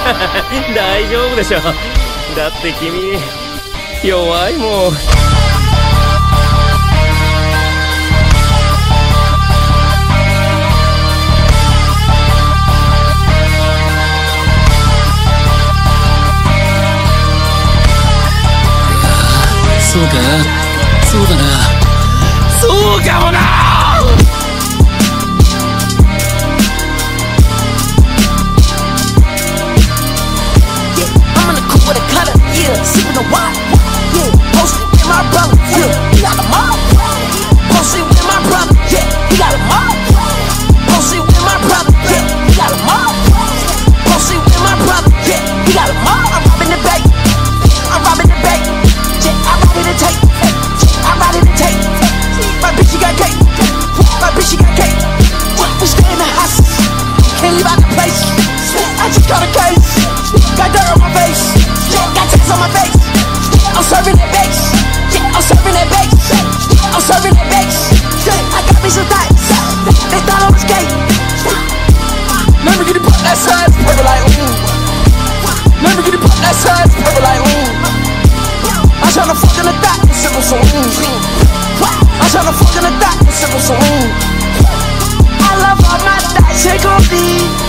大丈夫でしょ。だって君弱いもん。 そうか、そうだな、そうかもな。 Sipping the wine, yeah. Posted with my brother, yeah. He got a mob. Posted with my brother, yeah. He got a mob. Posted with my brother, yeah. He got a mob. Posted with my brother, yeah. He got a mob. I'm robbing the bank. I'm robbing the bank. Yeah, I'm robbing the tape. I'm robbing the tape. My bitch, she got cake. My bitch, she got cake. We stay in the houses. Can't leave out the place. I just got a case. Got dirt on my face. Got tats on my face. I'm serving that base. I'm serving that base. I'm serving that base. I got me some thoughts. They thought I was gay. Let me get it pop that size, purple like Let me get it pop that size, purple like I'm tryna fuck in the dot and sip on some I'm tryna fuck in the dot and sip on some I love all my thoughts, shake on me.